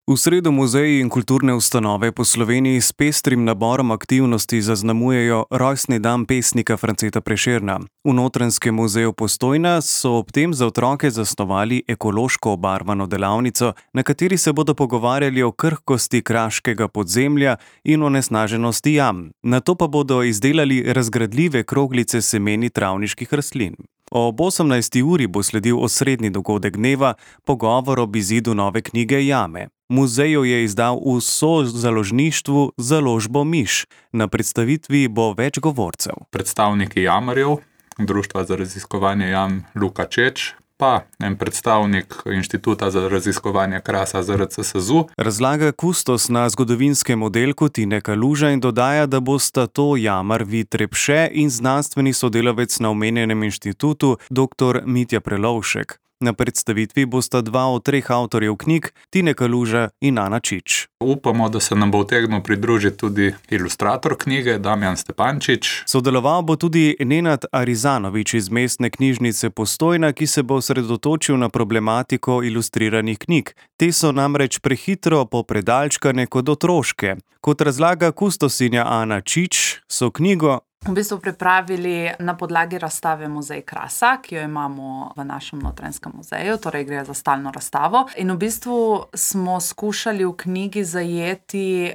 V sredo muzeji in kulturne ustanove po Sloveniji s pestrim naborom aktivnosti zaznamujejo rojstni dan pesnika Franceta Prešerna. V Notranjskem muzeju Postojna so ob tem za otroke zasnovali ekološko obarvano delavnico, na kateri se bodo pogovarjali o krhkosti kraškega podzemlja in onesnaženosti jam. Nato pa bodo izdelali razgradljive kroglice semeni travniških rastlin. Ob 18. uri bo sledil osrednji dogodek dneva, pogovor ob izidu nove knjige Jame. Muzej jo je izdal v sozaložništvu z založbo Miš. Na predstavitvi bo več govorcev. Predstavniki jamarjev, Društva za raziskovanje jam Luka Čeč, pa en predstavnik Inštituta za raziskovanje krasa ZRC SAZU. Razlaga kustos na zgodovinskem oddelku Tine Kaluža in dodaja, da bosta to jamar Vid Repše in znanstveni sodelavec na omenjenem inštitutu dr. Mitja Prelovšek. Na predstavitvi bosta dva od treh avtorjev knjig, Tine Kaluža in Ana Čič. Upamo, da se nam bo utegnil pridružiti tudi ilustrator knjige Damjan Stepančič. Sodeloval bo tudi Nenad Arizanovič iz Mestne knjižnice Postojna, ki se bo osredotočil na problematiko ilustriranih knjig. Te so namreč prehitro popredalčkane kot otroške. Kot razlaga kustosinja Ana Čič, so knjigo v bistvu pripravili na podlagi razstave Muzej krasa, ki jo imamo v našem Notranjskem muzeju, torej gre za stalno razstavo. In v bistvu smo skušali v knjigi zajeti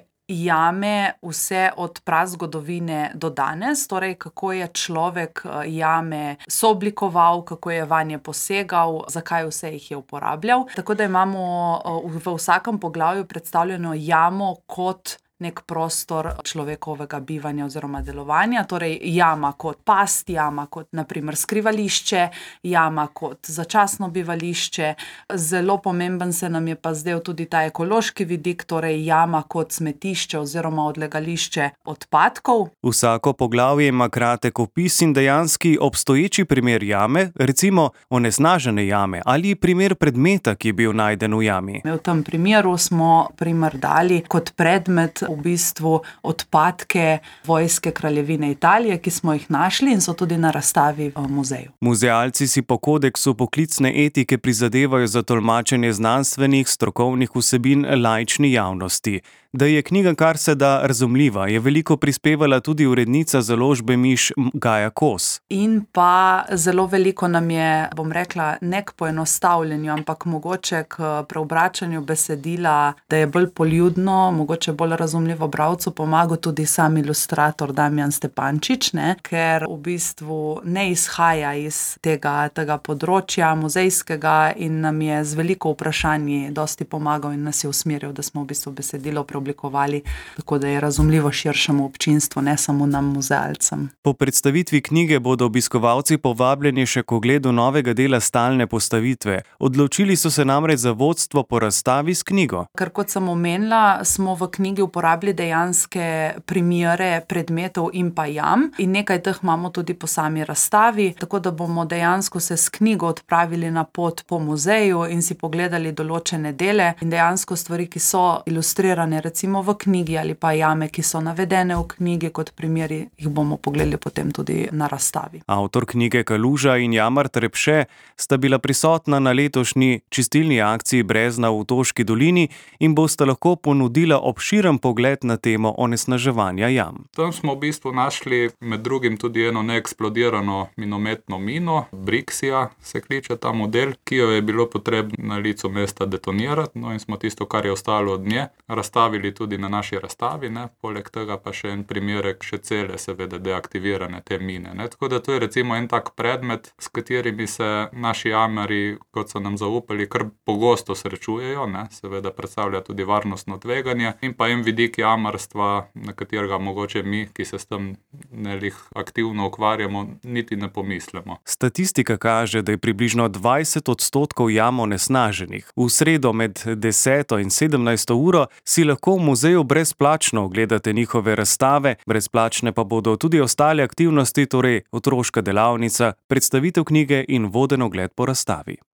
jame vse od prazgodovine do danes, torej kako je človek jame sooblikoval, kako je vanje posegal, zakaj vse jih je uporabljal. Tako da imamo v vsakem poglavju predstavljeno jamo kot nek prostor človekovega bivanja oziroma delovanja, torej jama kot past, jama kot naprimer skrivališče, jama kot začasno bivališče. Zelo pomemben se nam je pa zdel tudi ta ekološki vidik, torej jama kot smetišče oziroma odlagališče odpadkov. Vsako poglavje ima kratek opis in dejanski obstoječi primer jame, recimo onesnažene jame ali primer predmeta, ki je bil najden v jami. V tem primeru smo primer dali kot predmet v bistvu odpadke vojske Kraljevine Italije, ki smo jih našli in so tudi na razstavi v muzeju. Muzealci si po kodeksu poklicne etike prizadevajo za tolmačenje znanstvenih, strokovnih vsebin laični javnosti. Da je knjiga kar se da razumljiva, je veliko prispevala tudi urednica založbe Miš Gaja Kos. In pa zelo veliko nam je, bom rekla, ne k poenostavljanju, ampak mogoče k preobračanju besedila, da je bolj poljudno, mogoče bolj razumljivo bralcu pomagal tudi sam ilustrator Damjan Stepančič, ker v bistvu ne izhaja iz tega področja muzejskega in nam je z veliko vprašanji dosti pomagal in nas je usmeril, da smo v bistvu besedilo preoblikovali, tako da je razumljivo širšemu občinstvu, ne samo nam muzealcem. Po predstavitvi knjige bodo obiskovalci povabljeni še k ogledu novega dela stalne postavitve. Odločili so se namreč za vodstvo po razstavi s knjigo. Ker kot sem omenila, smo v knjigi uporabili dejanske primere predmetov in pa jam in nekaj teh imamo tudi po sami razstavi, tako da bomo dejansko se s knjigo odpravili na pot po muzeju in si pogledali določene dele in dejansko stvari, ki so ilustrirane recimo v knjigi ali pa jame, ki so navedene v knjigi kot primeri, jih bomo pogledali potem tudi na razstavi. Avtor knjige Kaluža in jamar Repše sta bila prisotna na letošnji čistilni akciji Brezna v Otoški dolini in bosta lahko ponudila obširen pogled na temo onesnaževanja jam. Tam smo v bistvu našli med drugim tudi eno neeksplodirano minometno mino, Brixia se kliče ta model, ki jo je bilo potrebno na licu mesta detonirati, no in smo tisto, kar je ostalo od nje, razstavili tudi na naši razstavi, poleg tega pa še en primerek še cele seveda deaktivirane te mine. Tako da to je recimo en tak predmet, s katerimi se naši jamarji, kot so nam zaupali, kar pogosto srečujejo, seveda predstavlja tudi varnostno tveganje in pa en vidik jamarstva, na katerega mogoče mi, ki se s tem aktivno ukvarjamo, niti ne pomislimo. Statistika kaže, da je približno 20% jam onesnaženih. V sredo med 10. in 17. uro si lahko v muzeju brezplačno ogledate njihove razstave, brezplačne pa bodo tudi ostale aktivnosti, torej otroška delavnica, predstavitev knjige in voden ogled po razstavi.